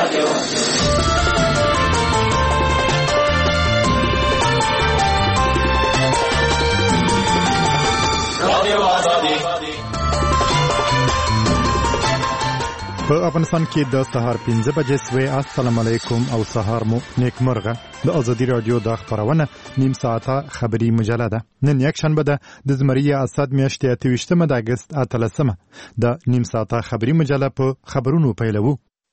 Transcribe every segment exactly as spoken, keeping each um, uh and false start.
رادیو رادیو آزادی. په افغانستان کې د سهار پنځه بجې سوې. السلام علیکم او سهار مو نیکمرغه. د ازادي رادیو د خبرونه نیم ساعته خبری مجله ده. نن یک شنبه ده د زمری اسد میاشتې اته ویشتمه د اگست اتلسمه. د نیم ساعته خبری مجله په خبرونو پیلوو.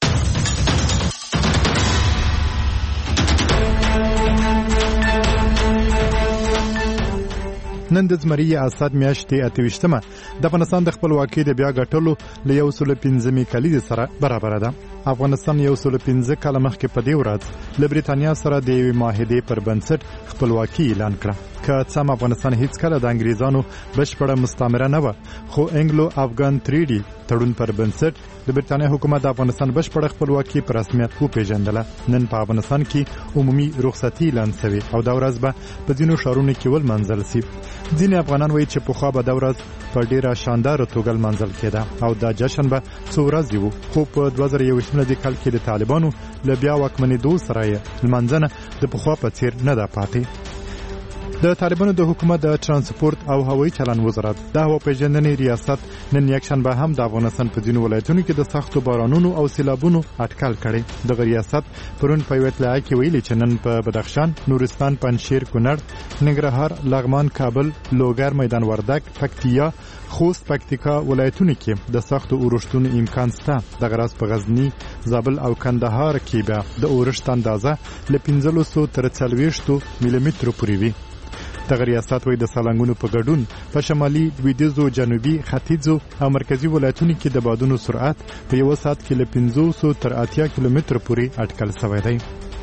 نن د زمری اسد میاشتې اته ویشتمه د افغانستان د خپلواکۍ د بیا ګټلو له یو سل پنځمې کلیدې سره برابر ده. افغانستان یو سل پنځه کاله مخکې په دې ورځ له بریتانیا سره د یوې معاهدې پر بنسټ خپلواکي اعلان کړه. که څه هم افغانستان هیڅ کله د انګریزانو بشپړه مستعمره نه وه، خو انګلو افغان تریډي تړون پر بنسټ د بریتانیا حکومت د افغانستان بشپړه خپلواکي په رسمیت وپېژندله. نن په افغانستان کې عمومي رخصتي اعلان شوې او دا ورځ به په ځینو ښارونو کې ولمانځل شي. ځینې افغانان وایي چې پخوا به دا ورځ په ډېره شانداره توګه لمانځل کېده او دا جشن به څو ورځې و، خو په دوه زره یوویشت میلادي کال کې د طالبانو له بیا واکمنېدو سره یې لمانځنه د پخوا په څېر نه ده پاتې. د طالبانو د حکومت د ترانسپورت او هوایي چلن وزارت د هوا پیژندنې ریاست نن یکشنبه هم د افغانستان په ځینو ولایتونو کې د سختو بارانونو او سیلابونو اټکل کړی. دغه ریاست پرون په یوه اطلاع کې ویلي چې نن په بدخشان، نورستان، پنجشیر، کونړ، ننګرهار، لغمان، کابل، لوګر، میدان وردګ، پکتیا، خوست، پکتیکا ولایتونو کې د سختو اورښتونو امکان شته. دغه راز په غزنی، زابل او کندهار کې به د اورښت اندازه له پنځلسو تر څلوېښتو ملي مترو پورې وي. دغه ریاست وایي د سالنګونو په ګډون په شمالي، لویدیځو، جنوبي، ختیځو او مرکزي ولایتونو کې د بادونو سرعت په یو ساعت کې له پنځوسو تر اتیا کیلومترو پورې اټکل شوی دی.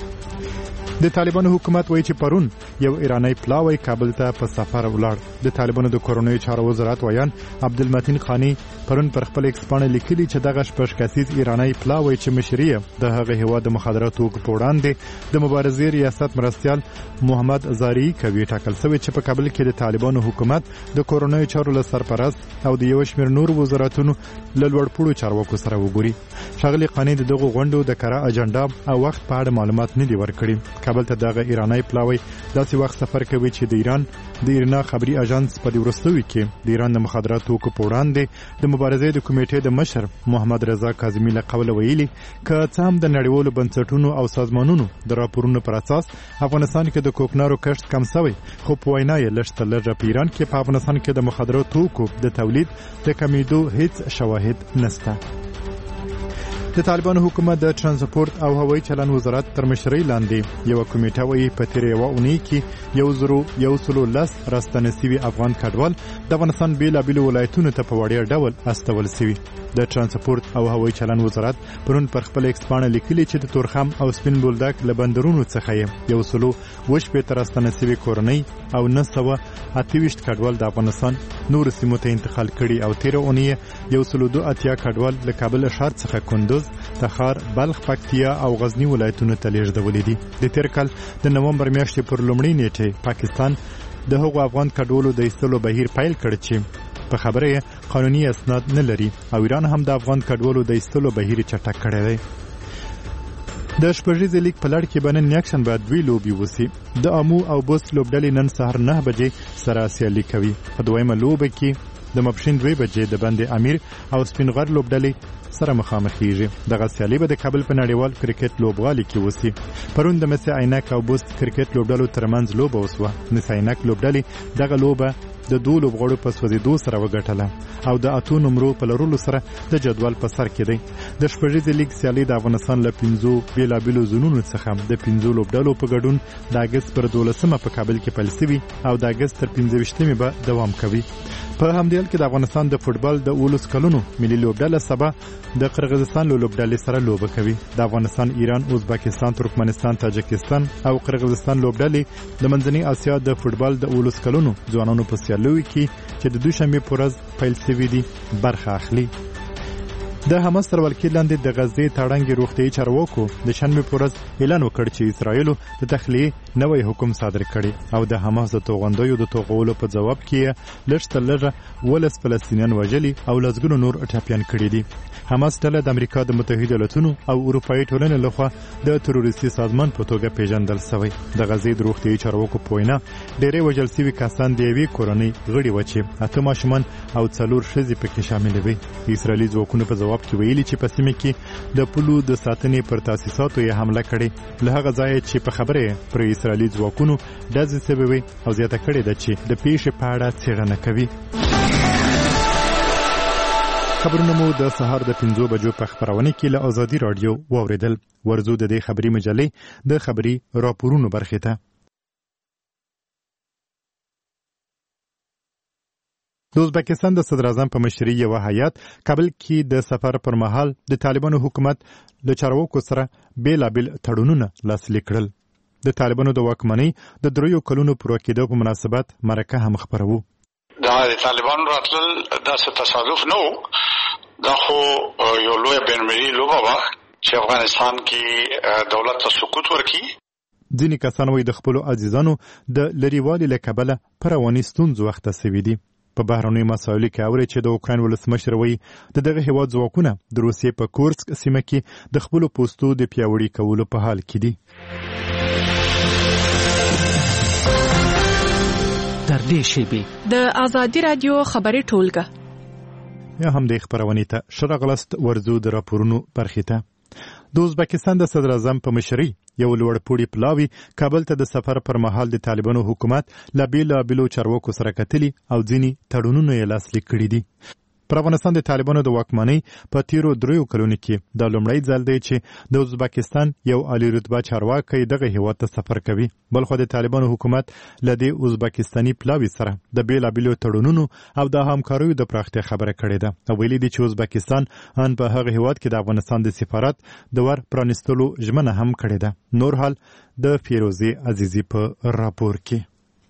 د طالبانو حکومت وایي چې پرون یو ایرانی پلاوی کابل ته په سفر ولاړ. د طالبانو د کورنیو چارو وزارت ویان عبدالمتین خانی پرون پر خپل ایکس پاڼه لیکلي چې دغه شپږ کسیز ایرانی پلاوی چې مشري د هغه هیواد د مخدراتو توکو په وړاندې د مبارزې ریاست مرستیال محمد زاری کوي ټاکل شوی چې په کابل کې د طالبانو حکومت د کورنیو چارو له سرپرست او د یو شمېر نور وزارتونو له لوړپوړو چارواکو سره وګوري. ښاغلي خانی د دغو غونډو د کره اجنډا او وخت په اړه معلومات نه دي ورکړي. کابل ته دغه ایرانی پلاوی داسې وخت سفر کوي چې د ایران د ایرنا خبري اژانس په دې وروستیو کې د ایران د مخدراتو توکو په وړاندې د مبارزې د کمیټې د مشر محمد رضا کاظمي له قوله ویلي که څه هم د نړیوالو بنسټونو او سازمانونو د راپورونو پر اساس افغانستان کې د کوکنارو کښت کم شوی، خو په وینا یې لږ تر لږه په ایران کې په افغانستان کې د مخدراتو توکو د تولید د کمیدو هیڅ شواهد نشته. د طالبانو حکومت د ترانسپورت او هوایي چلن وزارت تر مشرۍ لاندې یو کمیټه وایي په تیره یوه اونۍ کې یو زرو یو سلو لس راستنه سوي افغان کډوال د افغانستان بېلابېلو ولایتونو ته په وړیا ډول استول سوي. د ترانسپورت او هوایي چلن وزارت پرون پر خپل ایکس پاڼه لیکلي چې د تورخم او سپین بولدک له بندرونو څخه یو سلو اووه شپېته راستنه سوي کورنۍ او نه سوه اته ویشت کډوال د افغانستان نورو سیمو ته انتقال کړي او تیره اونۍ یو سلو دوه اتیا کډوال له کابل ښار څخه کندوز، تخار، بلخ، پکتیا او غزنی ولایتونو ته لیږدولي دي. د تیر کال د نومبر میاشتې پر لومړۍ نیټې پاکستان د هغو افغان کډوالو د ایستلو بهیر پیل کړ چې په خبره یې قانوني اسناد نه لري او ایران هم د افغان کډوالو د ایستلو بهیر چټک کړی دی. د شپږیزې لیګ په لړ کې به نن یکشنبه دوې لوبې وسي. د امو او بوس لوبډلې نن سهار نه بجې سره سیالي کوي. په دویمه لوبه کې د ماپښین دوې بجې د بند امیر او سپین غر لوبډلې سره مخامخېږي. دغه سیالي به د کابل په نړیوال کرکټ لوبغالي کې وسي. پرون د مس عینک او بوست کرکټ لوبډلو ترمنځ لوبه وسوه. مس عینک لوبډلې دغه لوبه د دوه لوبغاړو په سوځېدو سره وګټله او د اتو نمرو په لرلو سره د جدول په سر کې دی. د شپږیزې لیګ سیالي د افغانستان له پنځو بېلابېلو زونونو څخه د پنځو لوبډلو په ګډون د اګست پر دولسمه په کابل کې پیل شوي او د اګست تر پنځه ویشتمې به دوام کوي. په همدې حال کې د افغانستان د فوټبال د اوولس کلونو ملي لوبډله سبا د قرغیزستان له لوبډلې سره لوبه کوي. د افغانستان، ایران، ازبکستان، ترکمنستان، تاجکستان او قرغیزستان لوبډلې د منځنۍ اسیا د فوټبال د اوولس کلونو ځوانانو په سیالیو کې چې د دوشنبې په ورځ پیل شوي دي برخه اخلي. د حماس تر ولکې لاندې د غزې تړنګ روغتیايي چارواکو د شنبې په ورځ اعلان وکړ چې اسرایل د تخلیې نوې حکم صادر کړي او د حماس د توغندیو د توغولو په جواب کې لږ تر لږه ولس فلسطینیان وژلي او لږ نور ټاپیان کړي دي. حماس ډله د امریکا د متحده ایالاتونو او اروپایي ټولنې لخوا د تروریستي سازمان په توګه پیژندل شوی. د غزې د روغتیايي چارواکو په وینا ډېری وژل شوي کسان د یوې کورنۍ غړي وو چې اته ماشومان او څلور ښځې پکې شامل وي. اسرائیلي ځواکونو په جواب کې ویلي چې په سیمه کې د پولو د ساتنې پر تاسیساتو یې حمله کړې له هغه ځایه چې په خبره پر اسرائیلي ځواکونو ډزې شوې او زیاته کړې ده چې د پیښې په اړه څېړنه کوي. خبرونه مو د سهار د پنځو بجو په خبرونه کې له ازادي رادیو واوریدل. ورزو د دې خبري مجلې د خبري راپورونو برخه ته. د ازبکستان د صدر اعظم په مشرۍ یو هیئت کابل کې د سفر پر مهال د طالبانو حکومت له چارواکو سره بیلابل تړونونه لاسلیک کړل. د طالبانو د واکمنۍ د دریو کلونو پوره کېدو په مناسبت مرکه هم خپروو. دا د طالبانو راتلل داسې تصادف نه و، دا خو یو لوی بین‌المللي لوبه وه چې افغانستان کې دولت ته سقوط ورکړي. ځینې کسان وایي د خپلو عزیزانو د لرېوالي له کبله په رواني ستونزو اخته سوي دي. په بهرنیو مسایلو کې اوري چې د اوکراین ولسمشر وایي د دغه هیواد ځواکونه د روسیې په کورسک سیمه کې د خپلو پوستو د پیاوړي کولو په حال کې دي. تر دې شیبې د ازادي رادیو خبري ټولګه یا هم د خبرونې ته شرغلست ورزو د راپورونو برخې ته. د ازبکستان د صدر اعظم په مشرۍ یو لوړپوړي پلاوی کابل ته د سفر پر مهال د طالبانو حکومت له بیلابیلو چارواکو سره کتلي او ځینې تړونونه یې لاسلیک کړي دي. پر افغانستان د طالبانو د واکمنۍ په تیرو دریو کلونو کې د لومړی ځل دی چې د ازبکستان یو عالی رتبه چارواکی دغه هیواد ته سفر کوي. بلخو د طالبانو حکومت له دې ازبکستاني پلاوی سره د بیلابیلو تړونونو او د همکاریو د پراختیا خبره کړې ده او ویلي دي چې ازبکستان ان په هغه هیواد کې د افغانستان د سفارت د ور پرانستلو ژمنه هم کړې ده. نور حال د فیروزي عزیزی په راپور کې.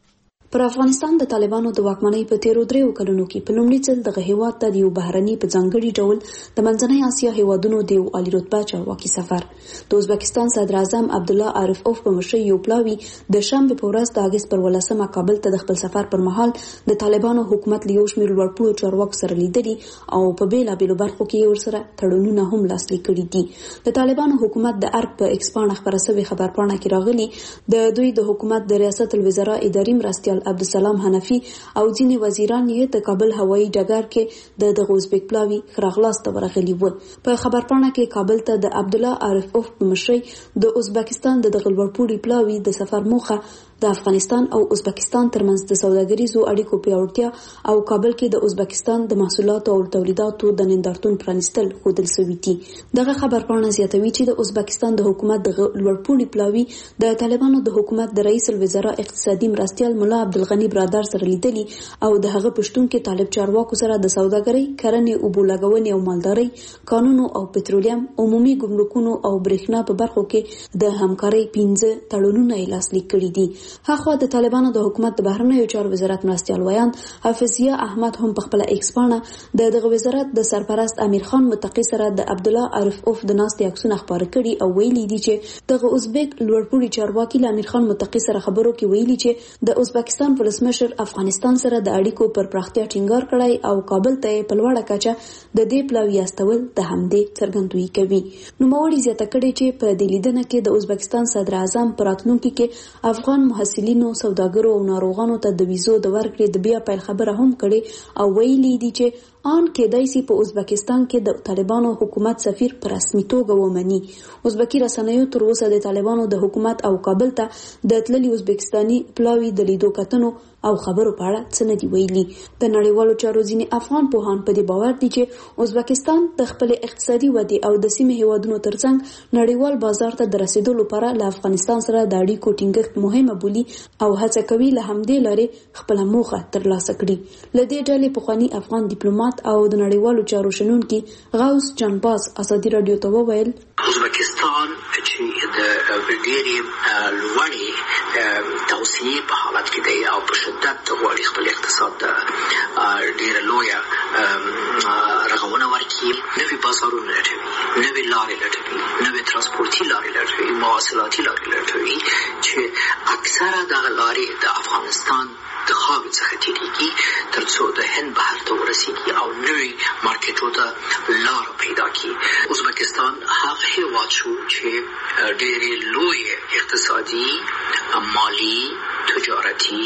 پر افغانستان د طالبانو د واکمنۍ په تیرو دریو کلونو کې په لومړي ځل دغه هیواد ته د یو بهرني په ځانګړي ډول د منځنۍ اسیا هیوادونو د یو عالی رتبه چارواکي سفر د ازبکستان صدر اعظم عبدالله عارف اوف په مشرۍ یو پلاوی د شنبې په ورځ د اګست پر ولسمه کابل ته د خپل سفر پر مهال د طالبانو حکومت له یو شمېر لوړپوړو چارواکو سره لیدلي او په بیلابیلو برخو کې ورسره تړونونه هم لاسلیک کړي دي. د طالبانو حکومت د ارګ په ایکسپاڼه خپره شوې خبرپاڼه کې راغلي د دوی د حکومت د ریاست الوزرا اداري مرستیال عبدالسلام حنفي او ځینې وزیران یې د کابل هوایي ډګر کې د دغه ازبک پلاوی راغلاست ورغلي وو. په خبرپاڼه کې کابل ته د عبدالله عارف اوف په مشرۍ د ازبکستان د دغه لوړپوړي پلاوی د سفر موخه د افغانستان او ازبکستان ترمنځ د سوداګریزو اړیکو پیاوړتیا او کابل کې د ازبکستان د محصولاتو او تولیداتو د نندارتون پرانیستل ښودل شوي دي. دغه خبرپاڼه زیاتوي چې د ازبکستان د حکومت د لوړپوړي پلاوی د طالبانو د حکومت د رئیس الوزرا اقتصادي مرستیال ملا عبدالغني برادر سره لیدلي او د هغه پښتون کې طالب چارواکو سره د سوداګرۍ، کرنې، اوبو لګونې او مالدارۍ، قانون او پټرولیم، عمومي ګمرکونو او برېښنا په برخو کې د همکارۍ پنځه تړونونه یې لاسلیک کړي دي. هغه د طالبانو د حکومت د بهرنیو چارو وزارت مرستیال ویان حافظیه احمد هم په خپل ایکسپاڼه د دغه وزارت د سرپرست امیر خان متقی سره د عبدالله عارف اوف د ناستې عکسونه خپاره کړي او ویلي دي چې دغه ازبک لوړپوړي چارواکي له امیر خان متقی سره خبرو کې ویلي چې د ازبکستان ولسمشر افغانستان سره د اړیکو پر پراختیا ټینګار کړی او کابل ته په لوړه کچه د دې پلاوی استول د همدې څرګندوي کوي. نو موري زیاته کړي چې په دې لیدنه کې د ازبکستان صدر اعظم پر راتلونکي کې افغان محصلینو، سوداګرو او ناروغانو ته د ویزو د ورکړې د بیا پیل خبره هم کړې او ویلي دي چې آن کېدای شي په ازبکستان کې د طالبانو حکومت سفیر په رسمي توګه ومني. ازبکي رسنیو تر اوسه د طالبانو د حکومت او کابل ته د تللي ازبکستاني پلاوی د لیدو کتنو او خبرو په اړه څه نه دی ویلي. د نړیوالو چارو ځینې افغان پوهان په دې باور دي چې ازبکستان د خپل اقتصادي ودې او د سیمې هیوادونو ترڅنګ نړیوال بازار ته د رسیدو لپاره له افغانستان سره د اړیکو ټینګښت مهمه بولي او هڅه کوي له همدې لارې خپل موخه ترلاسه کړي. له دې ډلې پخوانی افغان ډیپلوماټ او د نړیوالو چارو شنونکي غوث جانباز ازادي رادیو ته وویل ازبکستان چې چې د ډېرې لوړې توسعې په حالت کې دی او په شدت غواړي خپل اقتصاد ته ډېره لویه رغونه ورکړي. نوي بازارونه لټوي، نوي لارې لټوي، نوي ترانسپورتي لارې لټوي، مواصلاتي لارې لټوي چې اکثره دغه لارې د افغانستان د خاورې څخه تېرېږي تر څو د هند بحر ته ورسېږي او نوي مارکېټو ته لاره پیدا کړي. ازبکستان هغه هېواد شو چې ډېرې لویې اقتصادي، مالي، تجارتي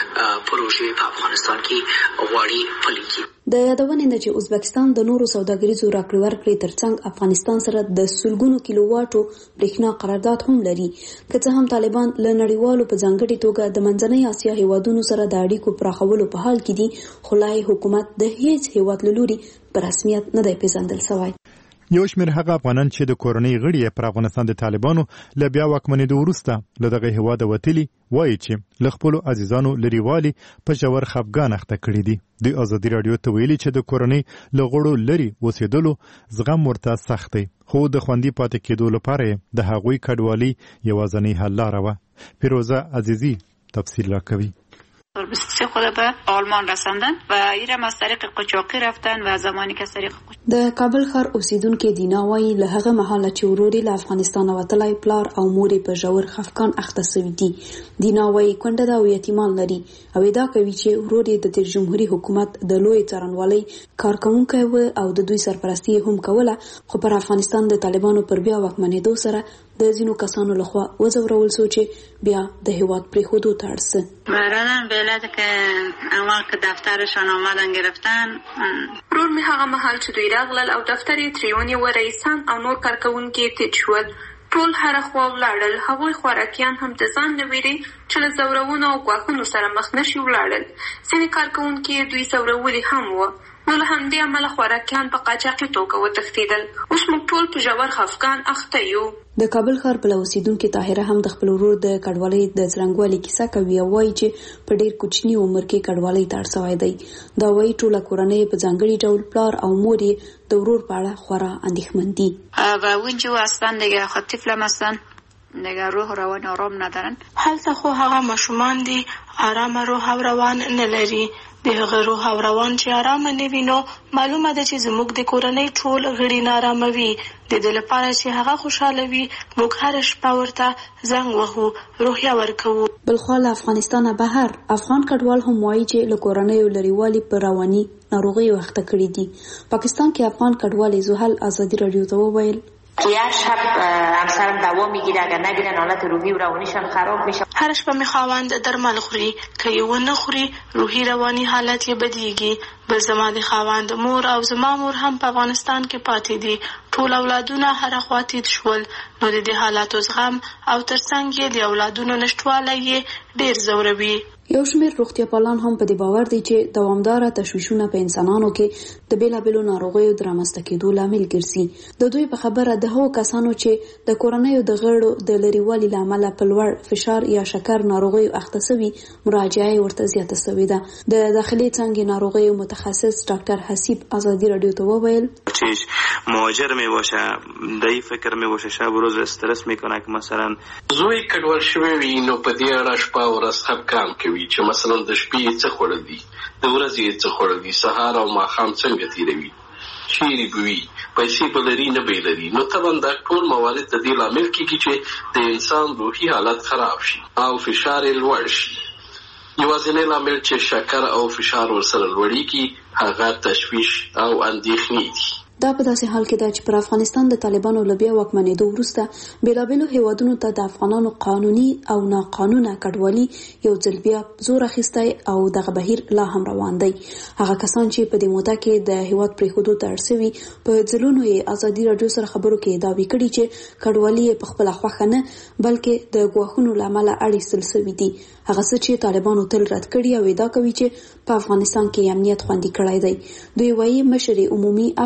پروژې په افغانستان کې غواړي پلي کړي. د یادونې نه چې ازبکستان د نورو سوداګریزو راکړې ورکړې ترڅنګ افغانستان سره د سلګونو کیلو واټو برېښنا قرارداد هم لري. که څه هم طالبان له نړیوالو په ځانګړې توګه د منځنۍ اسیا هیوادونو سره د اړیکو پراخولو په حال کې دي، خو لا حکومت د هیڅ هیواد له لوري په رسمیت نه دی پیژندل شوی. یو شمېر هغه افغانان چې د کورنۍ غړي پر افغانستان د طالبانو له بیا واکمنېدو وروسته له دغه هېواده وتلي وایي چې له خپلو عزیزانو لرېوالي په ژور خفګان اخته کړي دي. دوی ازادي راډیو ته ویلي چې د کورنۍ له غړو لرې اوسېدلو زغم ورته سخت دی، خو د خوندي پاتې کېدو لپاره د هغوی کډوالي یوازینۍ حل لاره وه. فیروزه عزیزی تفصیل راکوي. بسیار خود به آلمان رساندن و ایرم از طریق قاچاقی رفتن و زمانی که از طریق د کابل ښار اوسیدونکو دینا وایي له هغه مهاله چې ورور له افغانستان وتلی پلار او مور په ژور خفقان اخته شوي دي. دینا وایي کونډه ده او یتیمان لري او ادعا کوي چې ورور د جمهوریت حکومت د لوی څارنوالۍ کارکونکی و او د دوی سرپرستی هم کوله، خو پر افغانستان د طالبانو پر بیا واکمنېدو سره د ځینو کسانو لخوا وځورول شو چې بیا د هیواد پرېښودو ته اړ شي. برادرم به علت که اول که دفترشان آمدن گرفتن، ورور می هغه مهال چې دوی راغلل او دفتر یې ترې ونیو، رئیسان او نور کارکوونکي یې تېر شول. ټول هره خوا ولاړل. هغوی خوراکیان هم د ځان نه ویرې چې له ځورونو او ګواښونو سره مخ نه شي ولاړل. ځینې کارکوونکي یې دوی ځورولي هم وو، نو له همدې امله خوراکیان په قاچاقي توګه وتښتېدل. اوس موږ ټول په ژور خفګان اخته یو. د کابل ښار بله اوسیدونکې طاهره هم د خپل ورور د کډوالۍ د څرنګوالي کیسه کوي او وایي چې په ډېر کوچني عمر کې کډوالۍ ته اړ شوی دی. دا وایي ټوله کورنۍ په ځانګړي ډول پلار او مور یې د ورور په اړه خورا اندېښمن دي. و اونجا هستن دیگه خود طفلم هستن دیگه روح روان آرام ندارن. هلته خو هغه ماشومان دي آرام روح او روان نه لري. د هغه روح او روان چې آرام نه وي نو معلومه ده چې زموږ د کورنۍ ټول غړي نارامه وي. د دې لپاره چې هغه خوشاله وي موږ هر شپه ورته زنګ وهو، روحیه ورکوو. بلخوا له افغانستانه بهر افغان کډوال هم وایي چې له کورنیو لرېوالي په رواني ناروغیو اخته کړي دي. پاکستان کې افغان کډوال زحل ازادي راډیو ته وویل یه شب همسرم دوا میگیره، اگر نگیرن حالت روحی و روانیشان خراب میشه. هر شپه می خواوند درمل خوري، که یې ونه خوري روحي رواني حالت یې بدیږي. بل زما د خواوند مور او زما مور هم په افغانستان کې پاتې دي. ټول اولادونه هر خوا تېر شول، نو د دې حالاتو زغم او ترڅنګ یې د اولادونو نشټوالی یې ډېر ځوروي. یو شمېر روغتیا پالان هم په دې باور دي چې دوامداره تشویشونه په انسانانو کې د بیلابیلو ناروغیو د رامنځته کېدو لامل ګرځي. د دوی په خبره د هغو کسانو چې د کورنیو د غړو د لرېوالي له امله په لوړ فشار یا شکر ناروغیو اخته شوي مراجعه ورته زیاته شوې ده. د داخلي څانګې ناروغیو متخصص ډاکټر حسیب ازادي راډیو ته وویل چیز مهاجر می باشه دای فکر می باشه شب و روز استرس میکنه که مثلا زوی کډوال شوی وي نو په دې اړه شپه او ورځ خفګان کوي چې مثلا د شپې څه خوړل دي، د ورځې څه خوړل دي، سهار او ماښام څنګه تیروي، چیرې به وي، پیسې به لري نه به لري. نو طبعا دا ټول موارد د دې لامل کېږي چې د انسان روحي حالت خراب شي او فشار یې لوړ شي. یوازینی لامل چې شکر او فشار ورسره لوړېږي هغه تشویش او اندېښنې دي. دا په داسې حال کې ده چې پر افغانستان د طالبانو له بیا واکمنېدو وروسته بیلابیلو هیوادونو ته د افغانانو قانوني او ناقانونه کډوالي یو ځل بیا زور اخیستی او دغه بهیر لا هم روان دی. هغه کسان چې په دې موده کې د هیواد پرېښودو ته اړ شوي په ځلونو یې ازادي راډیو سره خبرو کې دعوې کړي چې کډوالي یې په خپله خوښه نه بلکې د ګواښونو له امله اړیستل شوي دي. هغه څه چې طالبانو تل رد کړي او ادعا کوي چې په افغانستان کې امنیت خوندي کړی دی. دوی وایي مشر عمومي عفو اعلان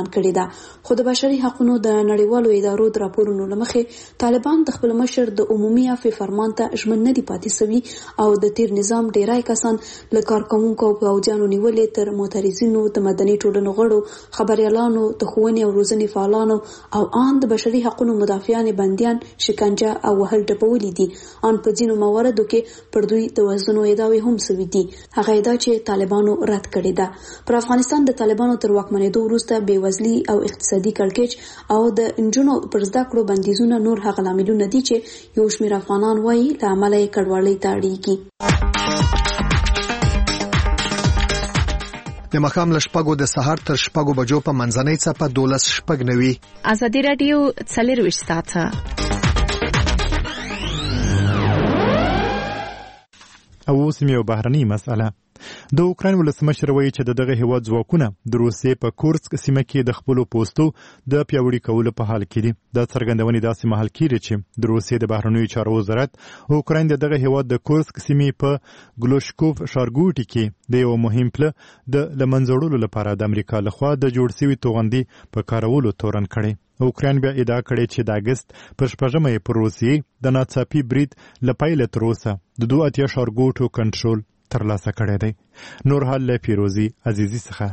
اعلان کړی ده. خو د بشري حقوقو د نړیوالو ادارو د راپورونو لمخې طالبان د خپل مشر د عمومي عفو فرمان ته ژمن نه دي پاتې سوي او د تیر نظام ډیرای کسان له کارکوونکو او پوځیانو نیولې تر معترضینو د مدني ټولنو غړو خبريالانو د ښوونې او روزنې فعالانو او ان د بشري حقوقو مدافعان بنديان شکنجه او وهل ډبولې دي. ان په ځینو مواردو کې پر دوی د وژنو ادعاوې هم شوې دي. هغه ادعا چې طالبانو رد کړې ده. پر افغانستان د طالبانو تر واکمنېدو وروسته بېوزلي او اقتصادي کړکېچ او د انجونو پر زده کړو بندیزونه نور هغه لاملونه دي چې یو شمېر افغانان وایي له امله یې کډوالۍ ته اړېږي. د مخام لشپګو د سهار تر شپګو بجو په منځنۍ څپه دولس شپږ نوي. ازادي رادیو څلرویشت ساعته. او اوس یو بهرنۍ مسأله. د اوکراین ولسمشر وایي چې دغه هیواد ځواکونه د روسیې په کورسک سیمه کې د خپل پوستو د پیاوړي کولو په حال کې دي. د څرګندونې داسې مهال کېږي چې د روسیې د بهرنیو چارو وزارت اوکراین د دغه هیواد د کورسک سیمې په ګلوشکوف ښارګوټي کې د یو مهم پله د لمنځوړلو لپاره د امریکا لخوا د جوړ شوي توغندي په کارولو تورن کړي. اوکراین بیا ادعا کړې چې د اګست پر شپږمه یې پر روسیې د ناڅاپي برید له پیله تر اوسه د دوه اتیا ښارګوټو کنټرول ترلاسه کړی دی. نور حال له پیروزي عزیزي څخه.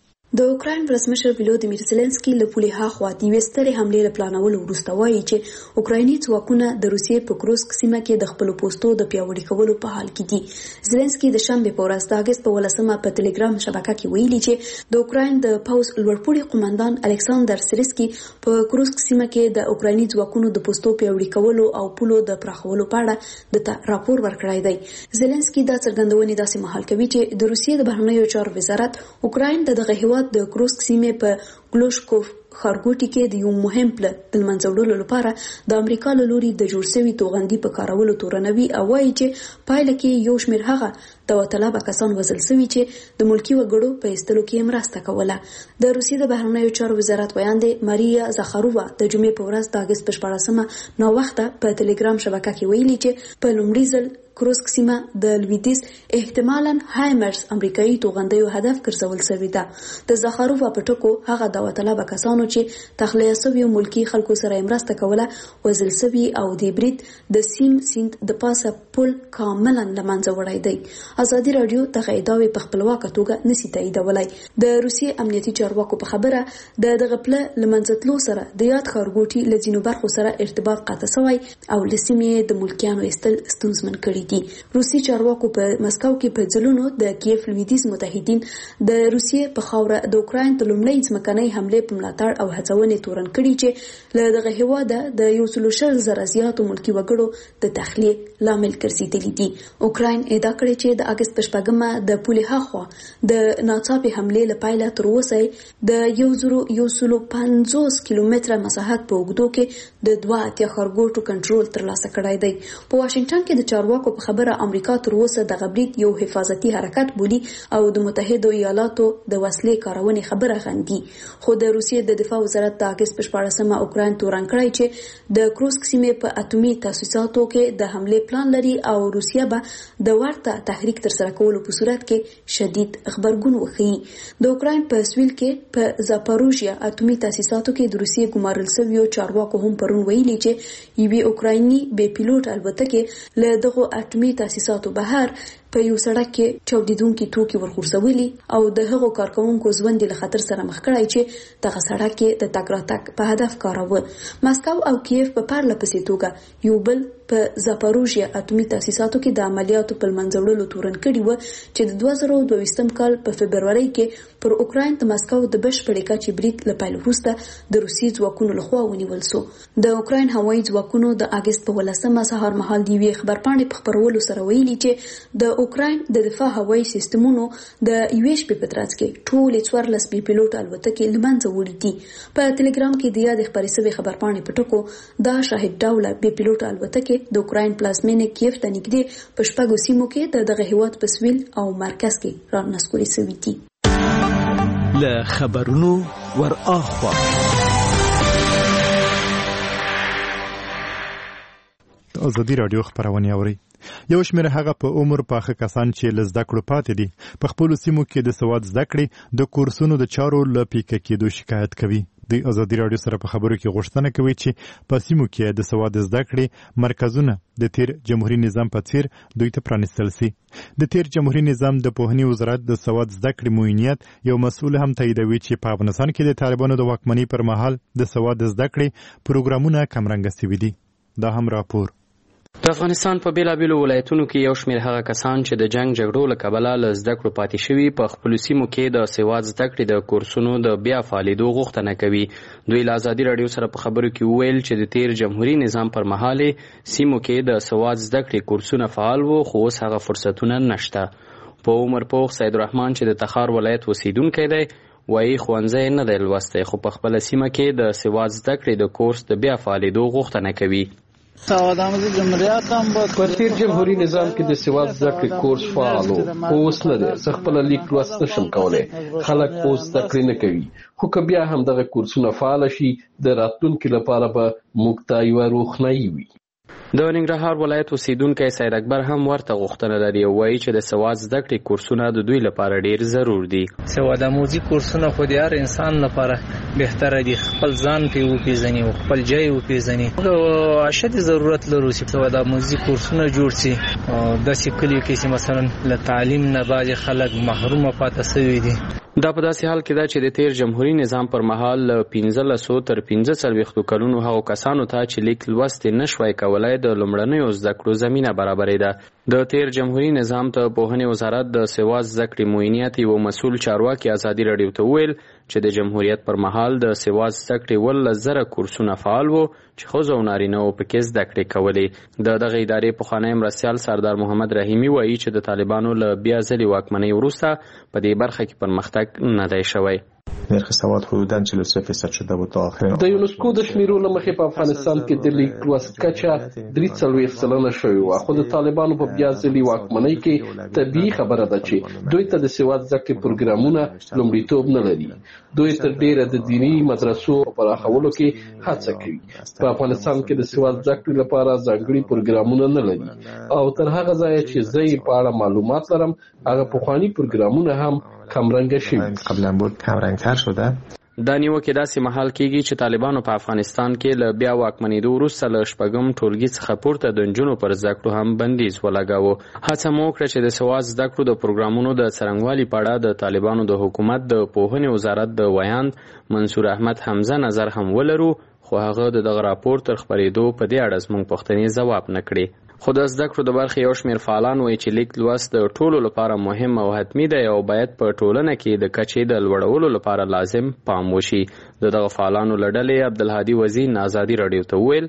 د اوکراین ولسمشر ولودیمیر زيلنسکي له پولې هاخوا د وسترې حملې له پلانولو وروسته وایي چې اوکرایني ځواکونه د روسیې په کروسک سیمه کې د خپل پوستو د پیاوړي کولو په حال کې دي. زيلنسکي د شنبه په ورځ د اگست په ولسمه په ټلګرام شبکه کې ویلي چې د اوکراین د پوز لوړپوړي قومندان الکساندر سریسکي په کروسک سیمه کې د اوکرایني ځواکونو د پوستو پیاوړي کولو او پولو د پراخولو په اړه د راپور ورکړی دی. زيلنسکي دا څرګندونې داسې مهال کوي چې د روسیې د بهرنیو چارو وزارت اوکراین د دغه هیواد د کروسک سیمې په ګلوشکوف ښارګوټي کې د یو مهم پله د لمنځوړلو لپاره د امریکا له لوري د جوړ شوي توغندي په کارولو تورنوي او وایي چې پایله کې یو شمېر هغه داوطلبه کسان وژل شوي چې د ملکي وګړو په ایستلو کې مرسته کوله. د روسیې د بهرنیو چارو وزارت ویاندې ماریا زاخارووا د جمعې په ورځ د اګست په شپاړسمه ناوخته په ټلګرام شبکه کې ویلي چې په لومړي ځل کروسک سیمه د لویدیز احتمالاً هایمرز امریکایي توغندیو هدف ګرځول شوې ده. د زاخارووا په ټکو هغه داوطلبه کسانو چې تخلیه شوي ملکي خلکو سره مرسته کوله وژل شوي او د برید د سیم سیند د پاسه پل کاملا له منځه وړی دی. ازادي راډیو دغه ادعاوې په خپلواکه توګه نشي تاییدولی. د روسیې امنیتي چارواکو په خبره د دغه پله له منځه تلو سره د یاد ښارګوټي له ځینو برخو سره ارتباط قطع شوی او له سیمې د ملکیانو ایستل ستونزمن کړي دي. روسي چارواکو په مسکو کې په ځلونو د کیف لویدیز متحدین د روسیې په خاوره د اوکراین د لومړۍ ځمکنۍ حملې په ملاتړ او هڅونې تورن کړي چې له دغه هیواده د یو سل شل زره زیاتو ملکي وګړو د تخلیې لامل ګرځېدلي دي. اوکراین ادعا کړې چې د اګست په شپږمه د پولې هاخوا د ناڅاپي حملې له پیله تر اوسه د یو زرو یو سل پنځوس کیلومتره مساحت په اوږدو کې د دوه اتیا ښارګوټو کنټرول ترلاسه کړی دی. په واشنگټن کې د چارواکو په خبره امریکا تر اوسه د غبرګ یو حفاظتي حرکت بولی او د متحده ایالاتو د وسلې کارونې خبره غندي. خو د روسیې د دفاع وزارت د اګست په شپاړسمه اوکراین تورن کړی چې د کروسک سیمې په اټومي تاسیساتو کې د حملې پلان لري او روسیه به د ورته تحریک تر سره کولو په صورت کې شدید خبرګون وښيي. د اوکراین په سویل کې په زاپاروژیا اټومي تاسیساتو کې د روسیې ګمارل شویو چارواکو هم پرون ویلي چې یوې اوکرایني بې پیلوټ الوتکې له دغه اټومي تاسیساتو بهر په یو سړک کې چاودیدونکي توکي ورغورځولي او د هغو کارکونکو ژوند له خطر سره مخ کړی چې دغه سړک کې د تګ راتګ په هدف کاروه. مسکو او کیف په پرله پسې توګه یو بل په زاپاروژیا اټومي تاسیساتو کې د عملیاتو په منځوړلو تورن کړي و چې د دوه زره دوه ویشتم کال په فبروري کې پر اوکراین د مسکو د بشپړې کچې برید له پیل وروسته د روسي ځواکونو لخوا ونیول شو. د اوکراین هوایي ځواکونو د اګست په ولسمه سهار مهال دی وی خبرپاڼې په خبرولو سره ویلي چې د اوکراین د دفاع هوایي سیستمونو د یوې شپې په ترڅ کې ټولې څوارلس بې پیلوټ الوتکې له منځه وړي دي. په ټلګرام کې د یادې خبرې شوې خبرپاڼې په ټکو دا شاهد ډوله بې پیلوټ الوتکې د اوکراین پلازمینې کیف ته نږدې په شپږو سیمو کې د دغه هیواد په سویل او مرکز کې رانسکوري شوي دي. له خبرونو ور اخوا ازادي راډیو خبرونه اوري. یو شمېر هغه په عمر پاخه کسان چې له زده کړو پاتې دي په خپلو سیمو کې د سواد زده کړې د کورسونو د چارو له پیکه کېدو شکایت کوي. د ازادي راډیو سره په خبرو کې غوښتنه کوي چې په سیمو کې د سواد زده کړې مرکزونه د تیر جمهوریت نظام په څیر دوی ته پرانیستل سي. د تیر جمهوریت نظام د پوهنې وزارت د سواد زده کړې معینیت یو مسؤل هم تاییدوي چې په افغانستان کې د طالبانو د واکمنۍ پر مهال د سواد زده کړې پروګرامونه کمرنګه سوي دي. دا هم راپور. د افغانستان په بیلابیلو ولایتونو کې یو شمېر هغه کسان چې د جنگ جګړو له کبله له زده کړو پاتې شوي په خپلو سیمو کې د سواد زده کړې د کورسونو د بیا فعالېدو غوښتنه کوي. دوی له ازادي راډیو سره په خبرو کې وویل چې د تیر جمهوري نظام پر مهال سیمو کې د سواد زده کړې کورسونه فعال وو، خو اوس هغه فرصتونه نشته. په عمر پوخ سید الرحمن چې د تخار ولایت اوسیدونکی دی وایي ښوونځی نه دی لوستی، خو په خپله سیمه کې د سواد زده کړې د کورس د بیا فعالېدو غوښتنه کوي. په تیر جمهوري نظام کې د سواد زده کړې کورس فعال و، خو اوس نه دی. زه خپله لیک لوست نشم کولی. خلک اوس زده کړې نه کوي، خو که بیا هم دغه کورسونه فعاله شي د راتلونکي لپاره به موږ ته یوه روښنایي وي. د ننګرهار ولایت اوسیدونکی سید اکبر هم ورته غوښتنه لري او وایي چې د سواد زده کړې کورسونه د دوی لپاره ډیر ضرور دي. سواد آموزي کورسونه خو د هر انسان لپاره بهتره دي، خپل ځان پې وپېژني او خپل ځای وپېژني. د اشد ضرورت لرو چې سواد آموزي کورسونه جوړ شي. داسې کلیو کې چې مثلا له تعلیم نه بعضې خلک محرومه پاتې شوي دي. دا په داسې حال کې ده چې د تیر جمهوري نظام پر مهال له پنځلسو تر پنځه څلوېښتو کلونو هغو کسانو ته چې لیک لوست یې نشوای کولی د لومړنیو زده کړو زمینه برابرېده. د تیر جمهوري نظام ته پوهنې وزارت د سواد زده کړې معینیت یو مسؤل چارواکي ازادي راډیو ته وویل چې د جمهوریت پر مهال د سواد زده کړې اوولس زره کورسونه فعال وو چې ښځو او نارینه‌و پکې زده کړې کولې. د دغه ادارې پخوانی مرستیال سردار محمد رحیمي وایي چې د طالبانو له بیا ځلې واکمنۍ وروسته په دې برخه کې پرمختګ نه دی شوی. نرخ سواد حدوداً چهل و سه فیصد شده بود تا آخرین. د یونسکو د شمیرو له مخې په افغانستان کې د لیک لوست کچه درې څلوېښت سلنه شوې وه، خو د طالبانو په بیا ځلې واکمنۍ کې طبیعي خبره ده چې دوی ته د سواد زده کړې پروګرامونه لومړیتوب نه لري. دوی تر ډېره د دیني مدرسو پراخولو کې هڅه کوي. په افغانستان کې د سواد زده کړې لپاره ځانګړي پروګرامونه نه لري او تر هغه ځایه چې زه یې په اړه معلومات لرم هغه پخواني پروګرامونه هم کمرنګه شوي. قبلا بود کمرنګتر شده. دا نیوکې داسې مهال کېږي چې طالبانو په افغانستان کې له بیا واکمنېدو وروسته له شپږم ټولګي څخه پورته د نجونو پر زده کړو هم بندیز ولګاوه. هڅه مو وکړه چې د سواد زده کړو د پروګرامونو د څرنګوالي په اړه د طالبانو د حکومت د پوهنې وزارت د ویاند منصور احمد حمزه نظر هم ولرو، خو هغه د دغه راپور تر خپرېدو په دې اړه زموږ پوښتنې ځواب نه کړې. خو د زده کړو د برخې یو شمېر فعالان وایي چې لیک لوست د ټولو لپاره مهم او حتمي دی او باید په ټولنه کې د کچې د لوړولو لپاره لازم پام وشي. د دغه فعالانو له ډلې عبدالهادي وزین ازادي راډیو ته وویل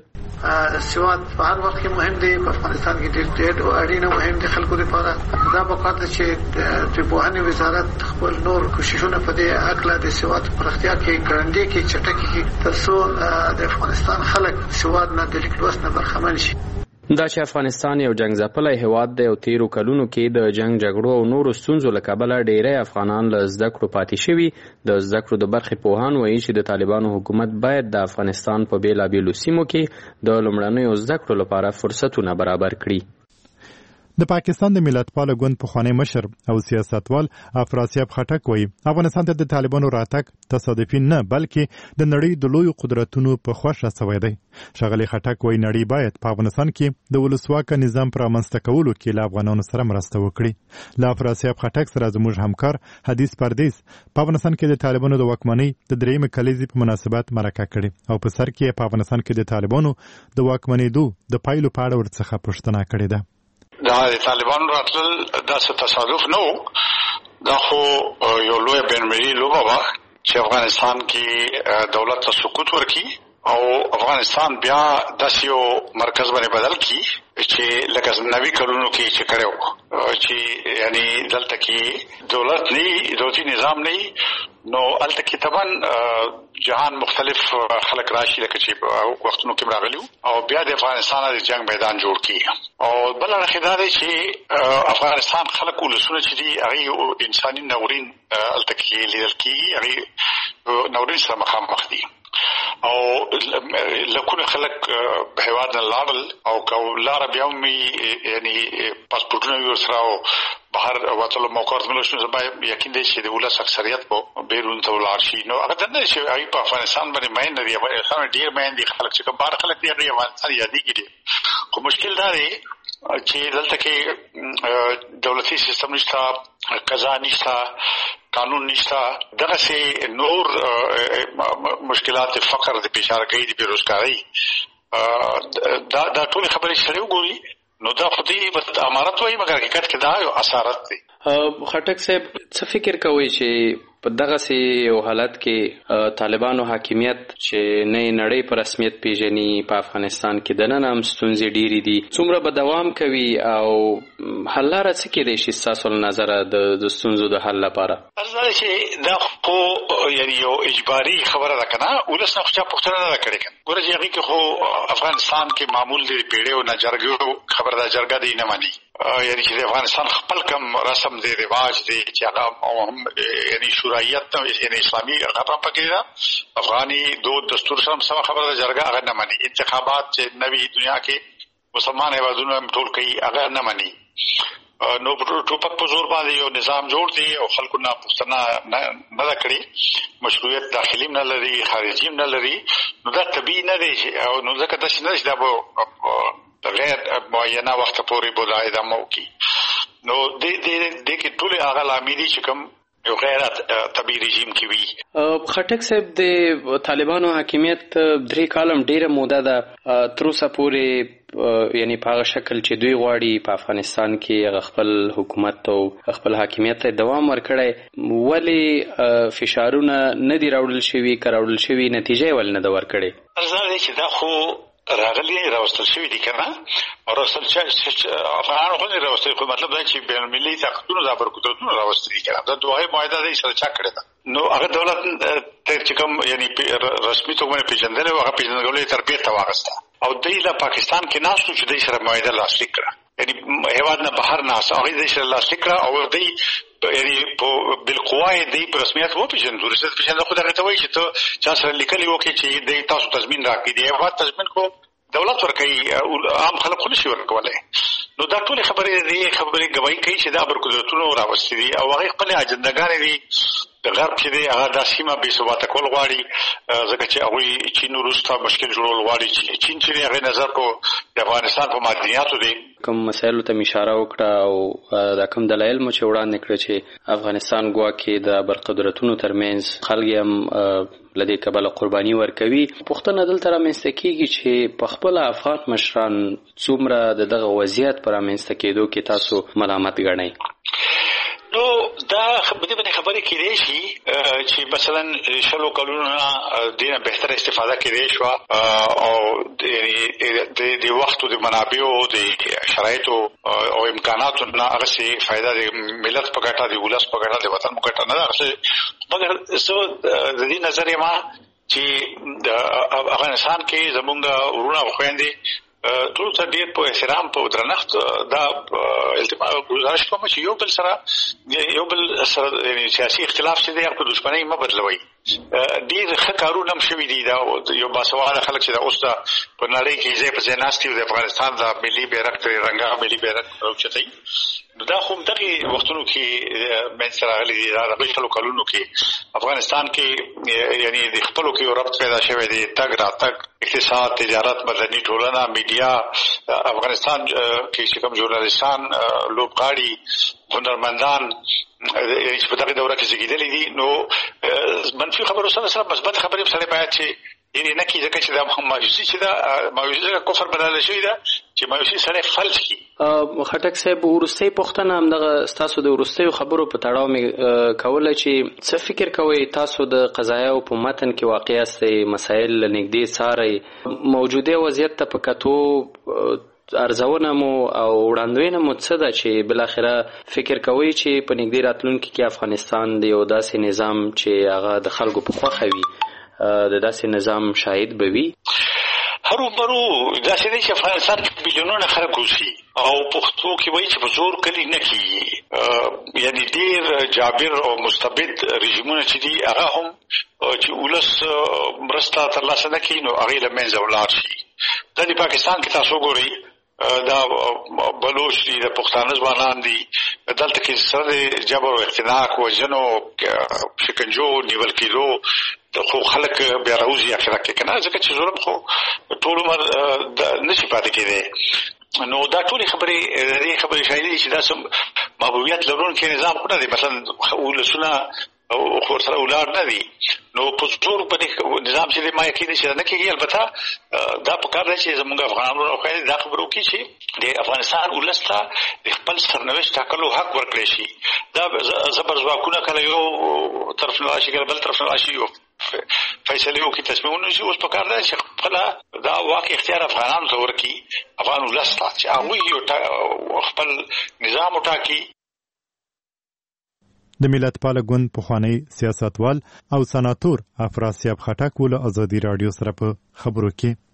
سواد په هر وخت کې مهم دی، په افغانستان کې ډېر ډېر اړینه مهم دی خلکو لپاره. دا پکار ده چې د پوهنې وزارت خپل نور کوششونه په دې هکله د سواد پراختیا کې ګړندی کې چټکې کړي تر څو د افغانستان خلک سواد نه د لیک لوست نه برخمن شي. دا چې افغانستان یو جنگ ځپلی هیواد دی او تیرو کلونو کې د جنگ جګړو او نورو ستونزو له کبله ډیری افغانان له زده کړو پاتې شوي. د زده کړو د برخې پوهان وایي چې د طالبانو حکومت باید د افغانستان په بیلابیلو سیمو کې د لومړنیو زده کړو لپاره فرصتونه برابر کړي. د پاکستان د ملتپال ګوند پخوانی مشر او سیاستوال افراسیاب خټک وایي افغانستان ته د طالبانو راتګ تصادفي نه بلکې د نړۍ د لویو قدرتونو په خوښه سوی دی. ښاغلی خټک وایي نړۍ باید په افغانستان کې د ولسواکه نظام په رامنځته کولو کې له افغانانو سره مرسته وکړي. له افراسیاب خټک سره زموږ همکار حدیث پردیس په افغانستان کې د طالبانو د واکمنۍ د درېیمې کلیزې په مناسبت مرکه کړې او په سر کې په افغانستان کې د طالبانو د واکمنېدو د پایلو په اړه ورڅخه پوښتنه کړې ده. دا د طالبانو راتلل داسې تصادف نه و، دا خو یو لوی بین‌المللي لوبه وه چې افغانستان کې دولت ته سقوط ورکړي او افغانستان بیا داسې یو مرکز باندې بدل کړي چې لکه نوي کلونو کې چې کړی و چې یعنی دلته کې دولت نه دولتي نظام نه نو هلته کې طبعا جهان مختلف خلک راشي لکه چې وختونو کې راغلي او بیا د افغانستان د جنگ میدان جوړ کړي او بل اړخ دا دی چې افغانستان خلک ولسونه چې دي هغې انساني ناورین هلته کې لیدل کېږي، هغې ناورین سره مخامخ دي. او لکونه خلک په هواد نه لاړل او کو لار بیا مې یعنی پاسپورټونه یو سره بهر وټلو موقع ورته شو زما یقین دی چې د ولس اکثریت په بیرون ته ولاړ شي نو هغه نه شي ای په افغانستان باندې مین دی افغانستان ډیر مین دي خلک چې کوم بار خلک دی افغانستان یادېږي خو مشکل دا دی چې دلته کې دولتي سیستم نشته قضا نشته قانون نشته دغه سي نور مشکلات فقر د بشارګۍ د بیروزګارۍ دا دا ټول خبرې شړې وګوري نو دا خو دې امارت وایي مګر حقیقت کې دا یو اثرات دي. خټک صاحب څه فکر کوي چې په دغه سي یو حالت کې طالبانو حاکمیت چې نه نړۍ په رسمیت پیژني په افغانستان کې د نن هم ستونزې ډېرې دي څومره به دوام کوي او حل لاره څه کېدای شي ستاسو له نظره د ستونزو د حل لپاره؟ ارزه چې دا خو یعنی یو اجباري خبره ده کنه ولس نه خو چا پوښتنه نه کړې کنه ګوره چې هغه کې خو افغانستان کې معمول دی پیړې او نه جرګو خبره ده جرګه دی نه مانی یعنی چې افغانستان خپل کم رسم دی رواج دی چې هغه یعنی شورایت یعنی اسلامي خبره پکې ده افغاني دود دستور سره سم خبره ده جرګه هغه نه مانی انتخابات چې نوې دنیا کې مسلمان هیوادونو ټول کوي هغه نه مانی نو ټوپک په زور باندې یو نظام جوړ دی او خلکو نه پوښتنه نه کړي مشروعیت داخلي نه لري خارجي نه لري نو دا طبيعي نه دی او نو ځکه دا څنګه چې دا به غیر معینه وخت پورې بودا ادامه وکړي نو د دې د کې ټول هغه لامل چې کوم یو غیر طبيعي رژیم کې وي. خټک صاحب د طالبانو حاکمیت درې کالم ډیره موده ده تر اوسه پورې یعنی په هغه شکل چې دوی غواړي په افغانستان کې خپل حکومت او خپل حاکمیت ته دوام ورکړي ولې فشارونه نه دی راوړل شوي کراوړل شوي نتیجه ول نه دا ورکړي ارزه چې دا خو راغلي راوستل شوی دي کنه او راوستل چې افغانانو خو نه راوستل خو مطلب دا چې بین المللي طاقتونو د برکتونو راوستل دي کنه دا دوه معاهده دي سره چا کړی ده نو هغه دولت تر چې کوم یعنی رسمي توګه پیژندل او هغه پیژندګلوي تربیت واغسته او دوی له پاکستان کې ناشته چې دوی سره معاهده لاسلیک کړه یعنی هیواد نه بهر نه هغه دوی سره لاسلیک کړه او دوی یعنی په بالقوای دی په رسمیت وو پیژندل ورسره پیژندل خو دا ته وایي چې ته چا سره لیکلی وو کې چې د تاسو تضمین راکړي دی هغه تضمین کو دولت ورکړي عام خلک خو نشي ورکولای نو دا ټول خبرې دي خبرې گواہی کوي چې دا برکتونو راوستي دي او هغه خپل اجندګانې دي د غرب چې دی هغه د سیمه بې ثباته کول غواړي ځکه چې هغوی چین وروسته مشکل جوړول غواړي چې چین چې هغې نظر کو د افغانستان په معدنیاتو دی کوم مسایلو ته اشاره وکړه او دا کوم دلایل مو چې وړاندې کړه چې افغانستان ګواکې د برقدرتونو ترمنځ خلک هم لدې کبله قرباني ورکوي پوښتنه دلته رامنځته کېږي چې په خپله افغان مشران څومره د دغه وضعیت په رامنځته کېدو کې تاسو ملامت ګڼئ؟ نو دا خبرې باندې خبرې کېدای شي چې مثلا شلو کلونو دینه بهتر استفاده کېدای شو او د وخت او د منابعو د شرایطو او امکاناتو نه هغه سي فائدہ د ملت په ګټه د ولس په ګټه د وطن په ګټه نه ده مګر زه د دې نظر یم چې د افغانستان کې زمونږ ورونه او خويندې ټول څه ډېر په احترام په درنښت دا التماس گزارش کوم چې یو بل سره یو بل سره یعنی سیاسي اختلاف چې دی په دښمنۍ مه بدلوي ډېر ښه کارونه هم شوي دي دا یو باسواده خلک چې دا اوس په نړۍ کې ځای په ځای ناست دي د افغانستان د ملي بیرغ ترې رنګه ملي بیرغ راوچتوي نو دا خو دغه وختونو کې منځ راغلي دي دا د بشلو کلونو کې افغانستان کې یعنی د خپلو کې یو ربط پیدا شوی دی تګ راتګ اقتصاد تجارت مدني ټولنه میډیا افغانستان کې چې کوم ژورنالیستان لوبغاړي هنرمندان چې په دغه دوره کې زیږېدلي دي نو منفي خبرو سره سره مثبت خبرې سره باید چې یعنی نه کېږي ځکه چې دا مایوسي چې دا مایوسي کفر بدله شوې ده چې مایوسي سره فلج کړي. خټک صاحب وروستۍ پوښتنه همدغه ستاسو د وروستیو خبرو په تړاو مې کوله چې څه فکر کوئ تاسو د قضایاو په متن کې واقع یاستئ مسایل له نږدې څارئ موجوده وضعیت ته په کتو ارزونه مو او وړاندوینه مو څه ده چې بالاخره فکر کوئ چې په نږدې راتلونکي کې افغانستان د یو داسې نظام چې هغه د خلکو په خوښه وي د داسې نظام شاهد به وي؟ هرومرو داسې دی چې افغانستان کې میلیونونه خلک اوسي او پښتو کې وایي چې په زور کلي نه کېږي. یعنې ډېر جابر او مستبد رژیمونه چې دي هغه هم چې ولس مرسته ترلاسه نه کړي نو هغې له منځه ولاړ شي. دا د پاکستان کې تاسو وګورئ دا بلوچ دي د پښتانه ځوانان دي دلته کې سره د جبر او اختناق وژنو شکنجو نیول کېدو خو خلک بیا راوځي اخره کې که نه ځکه چې ظلم خو ټول عمر نشي پاتې کېدی. نو دا ټولې خبرې دې خبرې ښایي دي چې دا محبوبیت لرونکی نظام خو نه دی. مثلا ولسونه او ورسره ولاړ نه دي نو په زور په نظام چې ما یقین دي چې نه کېږي. البته دا په کار دی چې زموږ افغانانو راوښایي دا خبره وکړي چې د افغانستان ولس ته د خپل سرنوشت ټاکلو حق ورکړی شي. دا زبر ځواکونه کله یو طرف نه راشي کله بل طرف نه راشي یو فیصلې وکړي تصمیمونه شي. اوس په کار دی چې خپله دا واک اختیار افغانانو ته ورکړي افغان ولس ته چې هغوی خپل نظام وټاکي. د ملت پاله ګوند پخوانی سیاستوال او سناتور افراسیاب خټک ول ازادي رادیو سره په خبرو کې